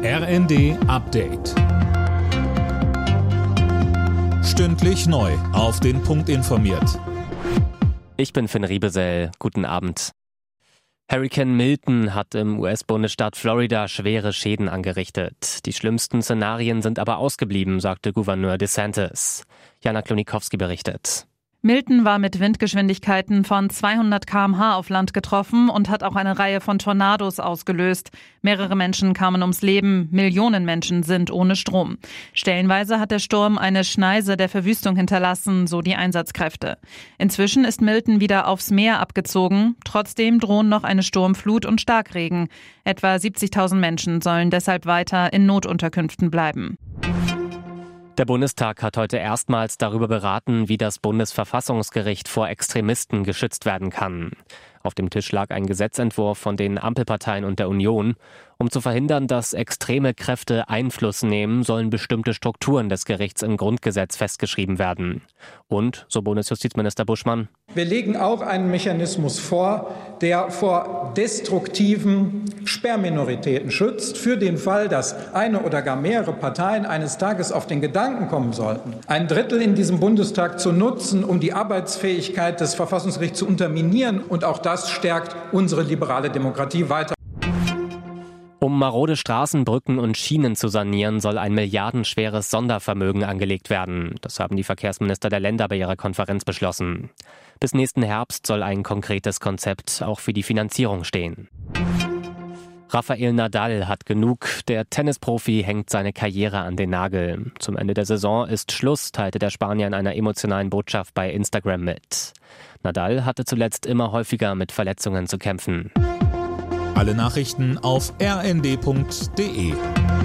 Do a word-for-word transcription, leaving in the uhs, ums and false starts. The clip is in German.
R N D Update. Stündlich neu auf den Punkt informiert. Ich bin Finn Riebesell. Guten Abend. Hurrikan Milton hat im U S-Bundesstaat Florida schwere Schäden angerichtet. Die schlimmsten Szenarien sind aber ausgeblieben, sagte Gouverneur DeSantis. Jana Klonikowski berichtet. Milton war mit Windgeschwindigkeiten von zweihundert Kilometer pro Stunde auf Land getroffen und hat auch eine Reihe von Tornados ausgelöst. Mehrere Menschen kamen ums Leben, Millionen Menschen sind ohne Strom. Stellenweise hat der Sturm eine Schneise der Verwüstung hinterlassen, so die Einsatzkräfte. Inzwischen ist Milton wieder aufs Meer abgezogen. Trotzdem drohen noch eine Sturmflut und Starkregen. Etwa siebzigtausend Menschen sollen deshalb weiter in Notunterkünften bleiben. Der Bundestag hat heute erstmals darüber beraten, wie das Bundesverfassungsgericht vor Extremisten geschützt werden kann. Auf dem Tisch lag ein Gesetzentwurf von den Ampelparteien und der Union. Um zu verhindern, dass extreme Kräfte Einfluss nehmen, sollen bestimmte Strukturen des Gerichts im Grundgesetz festgeschrieben werden. Und, so Bundesjustizminister Buschmann: Wir legen auch einen Mechanismus vor, der vor destruktiven Sperrminoritäten schützt, für den Fall, dass eine oder gar mehrere Parteien eines Tages auf den Gedanken kommen sollten, ein Drittel in diesem Bundestag zu nutzen, um die Arbeitsfähigkeit des Verfassungsgerichts zu unterminieren. Und auch das stärkt unsere liberale Demokratie weiter. Um marode Straßen, Brücken und Schienen zu sanieren, soll ein milliardenschweres Sondervermögen angelegt werden. Das haben die Verkehrsminister der Länder bei ihrer Konferenz beschlossen. Bis nächsten Herbst soll ein konkretes Konzept auch für die Finanzierung stehen. Rafael Nadal hat genug. Der Tennisprofi hängt seine Karriere an den Nagel. Zum Ende der Saison ist Schluss, teilte der Spanier in einer emotionalen Botschaft bei Instagram mit. Nadal hatte zuletzt immer häufiger mit Verletzungen zu kämpfen. Alle Nachrichten auf r n d punkt d e.